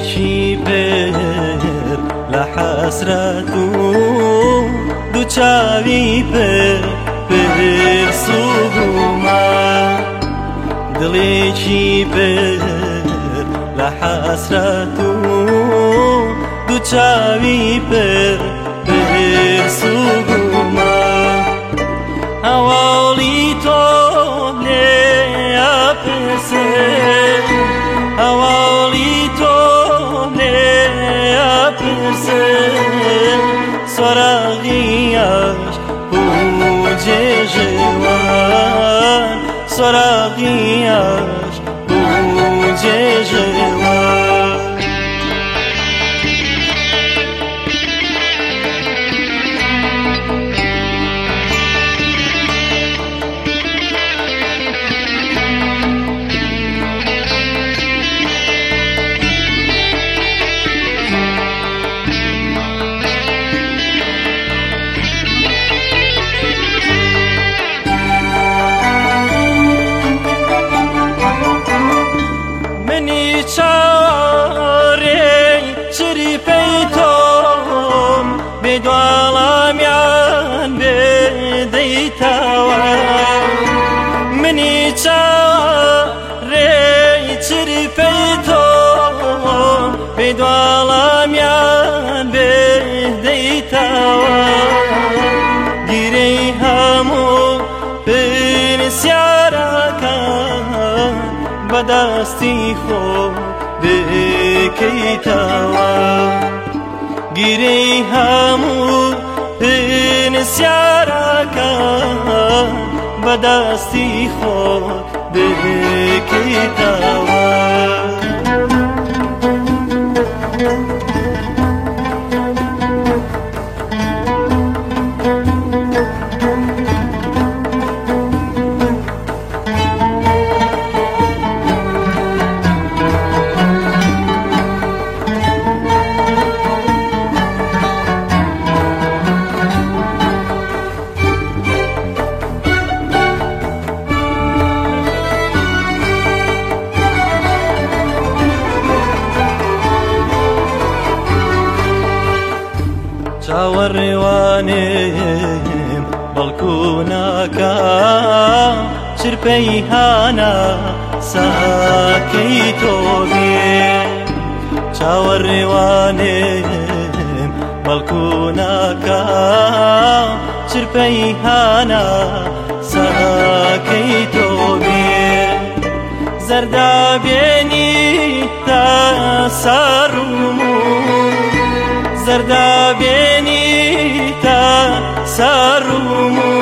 دلێکی پێر لە حەسرەت و دووچاوی پێر سوگومە دلێکی پێر لە حەسرەت و دووچاوی پێر سوگومە هەواڵی تۆ لێیە پرسێ هەواڵی تۆ لێیە پرسێ سۆراغیەش بوو جێژێوان سۆراغیەش بوو جێژێوان چارەی چریپەی تۆم بێدوەڵامیان بێدەیتەوە منی چارەی چریپەی تۆم بێدوەڵامیان بێدەیتەوە گیرەی هەموو پرسیارەکان بەدەستی خۆ بکەیتەوە گیرەی هەموو پرسیارەکان بەدەستی خۆت بکەیتەوە چاوەڕێوانێم بەڵکو ناکا چرپەی هانا ساکەی تۆ بێ چاوەڕێوانێم بەڵکو ناکا چرپەی هانا ساکەی تۆ بێ زەردابێنی تا ساڕوو زەردابێنی تا ساڕوو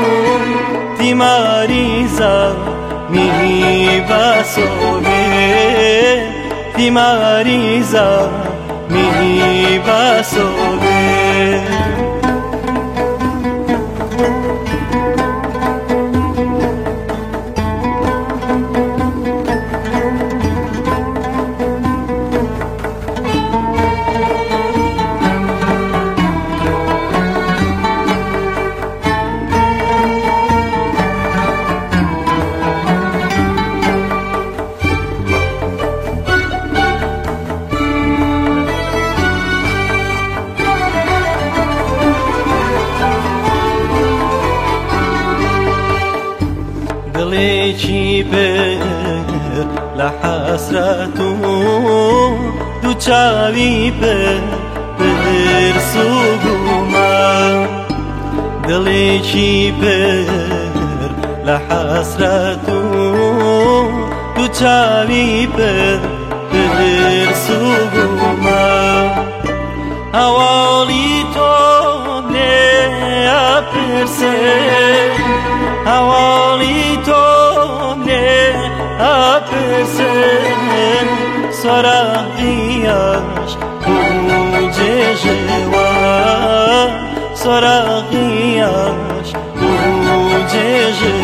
تیماریزە می بەسۆ بێ تیماریزە می بەسۆ بێ دلێکی پێر لە حەسرەت و دووچاوی پێر سوگومە دلێکی پێر لە حەسرەت و دووچاوی پێر سوگومە هەواڵی تۆ لێیە پرسێ هەواڵی تۆ لێیە پرسێ سۆراغیەش بوو جێژێوە سۆراغیەش بوو جێژێوە